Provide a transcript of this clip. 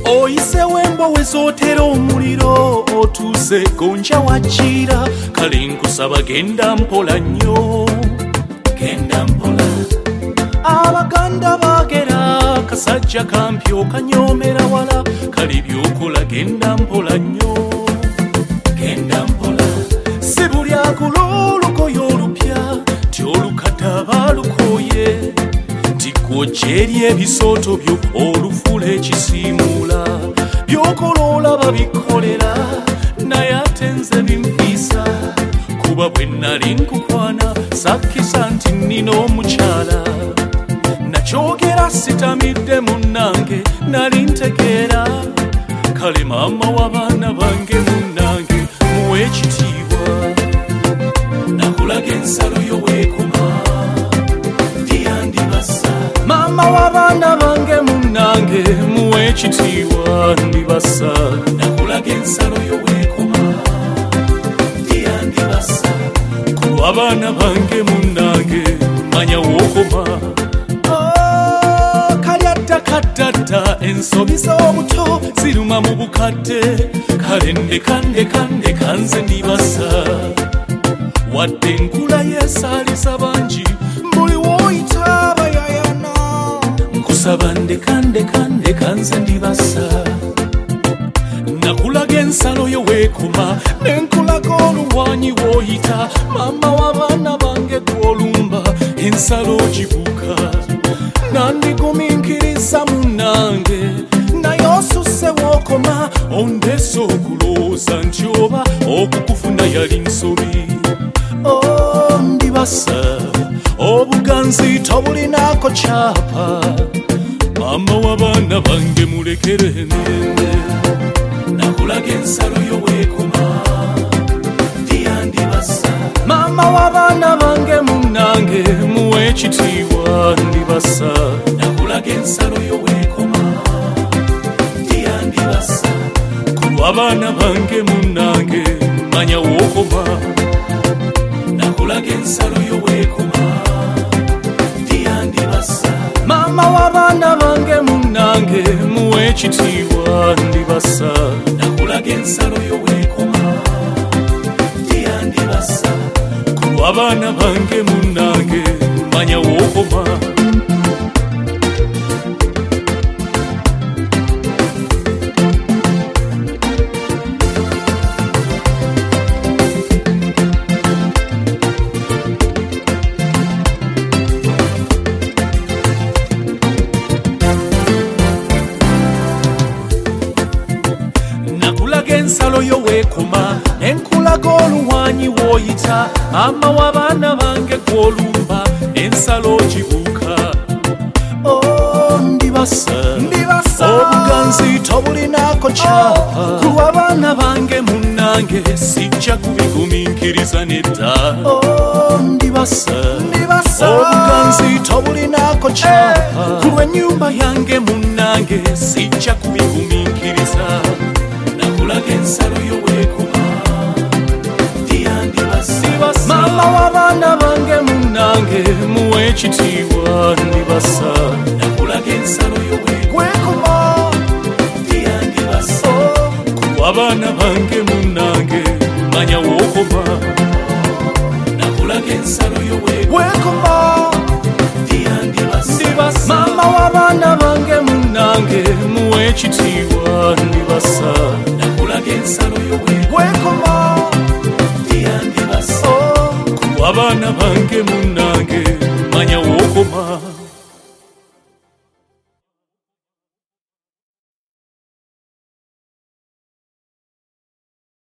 oyise wembowe zootera omuliro otuuse gonja wakiira kale nkusaba genda mpola nnyo genda mpola abaganda bagera kasajja kampyo kanyoomera wala kale byokola genda mpola nnyo genda mpola si buli agula olugoye olupya ti olukadde baalukoye nti gw'ogyeri ebisooto byo olufula ekisiimuula byokola olaba bikolera naye ate nze bimpiisa kuba bwe nnali nkukwana sakkisa nti nnina omukyala nakyogera sitamidde munnange nali ntegeera kale maama w'abaana bange munnange muwe ekitiibwa nakulaga ensalo yo weekoma ndiyandibasa maama w'abaana bange munnange muwe ekitiibwa ndibasa nakulaga ensalo yo weekoma ndiyandibasa kuba abaana bange munnange manya wookoma kaddata ensobi z'obuto ziruma mu bukadde kale ndeka nze ndibasa wadde enkula yeesaalisa bangi buli w'oyita bayayana nkusaba ndeka nze ndibasa nakulaga ensalo yo weekoma nenkulaga oluwanyi w'oyita maama w'abaana bange gw'olumba ensalo ogibuka nandigumiikiriza munnange naye osusse wookoma ondeese okulowooza nti oba okukufuna yali nsobi ndibasa obuganzi tobulinako kyapa maama w'abaana bange mulekere emyende nakulaga ensalo yo weekoma ndiyandibasa maama w'abaana bange munnange muwe ekitiibwa ndibasa nakulaga ensalo yo weekoma ndiyandibasa kulwa abaana bange munnange manya wookoma nakulaga ensalo yo weekoma ndiyandibasa maama w'abaana bange munnange muwe ekitiibwa ndibasa nakulaga ensalo yo weekoma ndiyandibasa kulwa abaana bange munnange manya wookoma nakulaga ensalo yo weekoma nenkulaga oluwanyi w'oyita maama w'abaana bange gw'olumba ensalo ogibuuka ndibasa obuganzi tobulinako kyapa kulwa abaana bange munnange sijja kubigumiikiriza nedda ndibasa obuganzi tobulinako kyapa kulwa ennyumba yange munnange sijja kubigumiikiriza nakulaga ensalo yo weekoma ndiyandibasa maama w'abaana bange munnange muwe ekitiibwa ndibasa nakulaga ensalo yo weekoma ndiyandibasa kulwa abaana bange munnange manya wookoma nakulaga ensalo yo weekoma ndiyandibasa maama w'abaana bange munnange muwe ekitiibwa ndibasa nakulaga ensalo yo weekoma ndiyandibasa kulwa abaana bange munnange manya wookoma